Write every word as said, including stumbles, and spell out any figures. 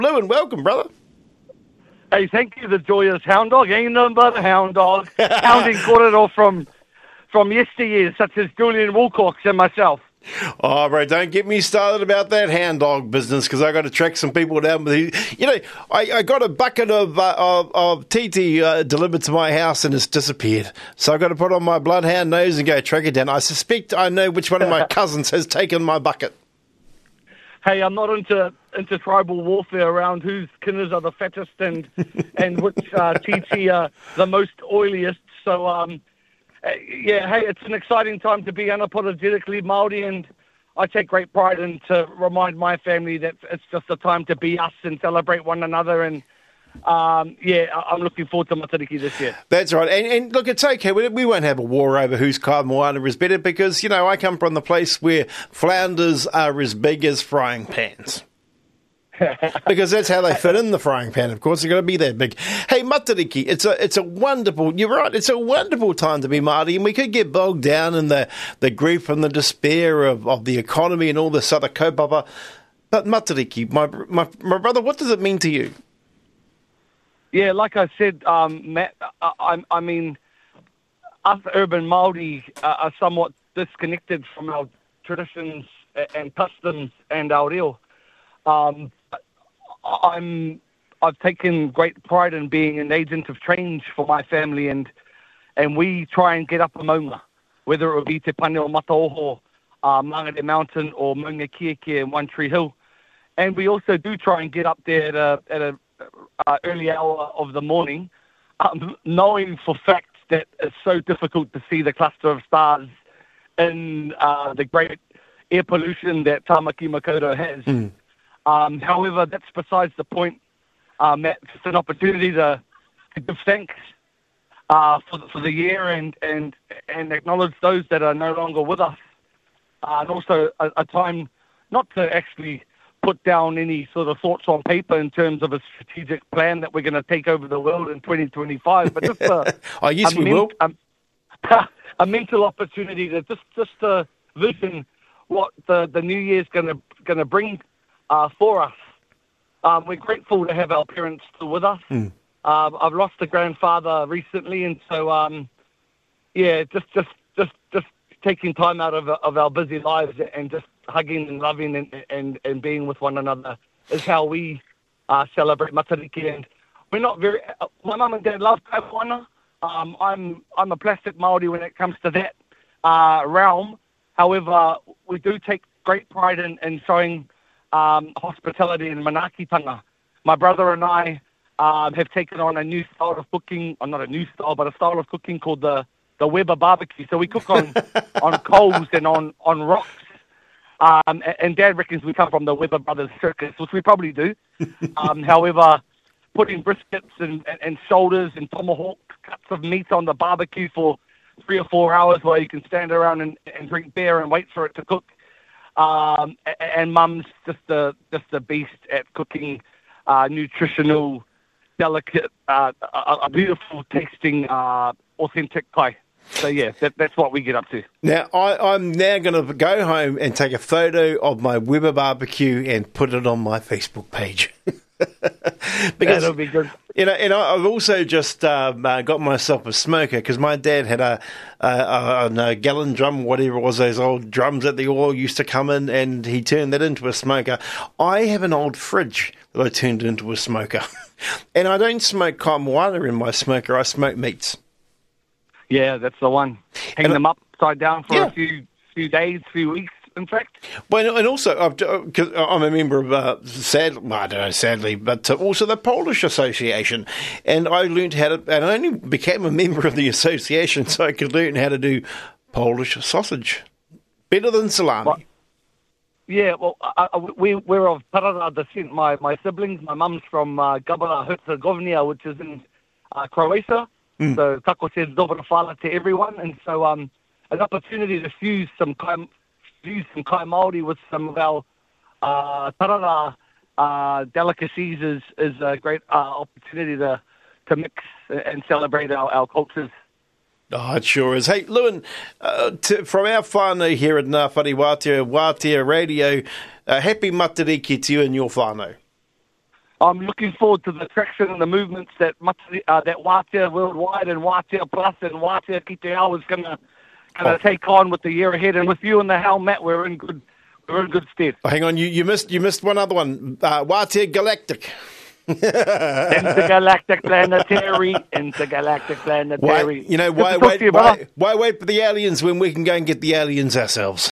Lewin, welcome, brother. Hey, thank you, the joyous hound dog. Ain't nothing but a hound dog. Hounding corridor from from yesteryears, such as Julian Wilcox and myself. Oh, bro, don't get me started about that hound dog business, because I got to track some people down. With you know, I, I got a bucket of uh, of, of T T uh, delivered to my house and it's disappeared. So I got to put on my bloodhound nose and go track it down. I suspect I know which one of my cousins has taken my bucket. Hey, I'm not into into tribal warfare around whose kinners are the fattest and and which uh, T T are the most oiliest. So, um, yeah, hey, it's an exciting time to be unapologetically Māori, and I take great pride in to remind my family that it's just a time to be us and celebrate one another. And um, yeah, I'm looking forward to Matariki this year. That's right. And, and look, it's okay. We, we won't have a war over whose kai moana is better, because, you know, I come from the place where flounders are as big as frying pans. Because that's how they fit in the frying pan. Of course, they're going to be that big. Hey, Matariki, it's a it's a wonderful. You're right. It's a wonderful time to be Māori, and we could get bogged down in the, the grief and the despair of, of the economy and all this other kaupapa. But Matariki, my, my my brother, what does it mean to you? Yeah, like I said, um, Matt. I, I, I mean, us urban Māori uh, are somewhat disconnected from our traditions and customs and our reo. Um, I'm, I've taken great pride in being an agent of change for my family, and and we try and get up a maunga, whether it would be Te Pane o Mataoho, uh, Mangere Mountain, or Maunga Kieke in One Tree Hill. And we also do try and get up there at a, at a uh, early hour of the morning, um, knowing for fact that it's so difficult to see the cluster of stars in uh, the great air pollution that Tāmaki Makaurau has. Mm. Um, however, that's besides the point. Um, it's an opportunity to, to give thanks uh, for, the, for the year and, and, and acknowledge those that are no longer with us. Uh, and also a, a time not to actually put down any sort of thoughts on paper in terms of a strategic plan that we're going to take over the world in twenty twenty-five, but just a, oh, yes, a, we men- will. A, a mental opportunity to just, just to vision what the, the new year's going to going to bring Uh, for us. Um, we're grateful to have our parents still with us. Mm. Uh, I've lost a grandfather recently, and so um, yeah, just just just just taking time out of of our busy lives and just hugging and loving and and, and being with one another is how we uh, celebrate Matariki. And we're not very. Uh, my mum and dad love Kaimoana. Um, I'm I'm a plastic Māori when it comes to that uh, realm. However, we do take great pride in, in showing Um, hospitality and manakitanga. My brother and I um, have taken on a new style of cooking, or not a new style, but a style of cooking called the, the Weber barbecue. So we cook on, on coals and on, on rocks. Um, and, and Dad reckons we come from the Weber Brothers circus, which we probably do. Um, however, putting briskets and, and, and shoulders and tomahawk cuts of meat on the barbecue for three or four hours while you can stand around and, and drink beer and wait for it to cook. Um, and Mum's just a just a beast at cooking uh, nutritional, delicate, uh, a, a beautiful tasting, uh, authentic kai. So yeah, that, that's what we get up to. Now I, I'm now going to go home and take a photo of my Weber barbecue and put it on my Facebook page. Because, that'll be good. You know, and I've also just um, uh, got myself a smoker, because my dad had a, a, a, a gallon drum, whatever it was, those old drums that the oil used to come in, and he turned that into a smoker. I have an old fridge that I turned into a smoker. And I don't smoke kaimoana in my smoker, I smoke meats. Yeah, that's the one. Hang and them I, upside down for yeah. a few few days, few weeks, in fact. Well, and also, I've, cause I'm a member of, uh, sad, well, I don't know, sadly, but also the Polish Association. And I learned how to, and I only became a member of the association so I could learn how to do Polish sausage. Better than salami. Well, yeah, well, I, I, we, we're of Tarara descent. My, my siblings, my mum's from uh, Gabara Herzegovina, which is in uh, Croatia. Mm. So, kako says dobra fala to everyone. And so, um, an opportunity to fuse some kai, fuse some kai Māori with some of our uh, Tarara uh, delicacies is, is a great uh, opportunity to, to mix and celebrate our, our cultures. Oh, it sure is. Hey, Lewin, uh, to, from our whānau here at Ngā Whare Wātea, Wātea Radio, uh, happy Matariki to you and your whānau. I'm looking forward to the traction and the movements that uh, that Wātea Worldwide and Wātea Plus and Wātea Ki Te Ao is going to going to oh. take on with the year ahead. And with you in the helm, Matt, we're in good we're in good stead. Oh, hang on, you, you missed you missed one other one. Uh, Wātea Galactic. Intergalactic planetary, intergalactic planetary. Why, you know, why wait, you, why, why wait for the aliens when we can go and get the aliens ourselves?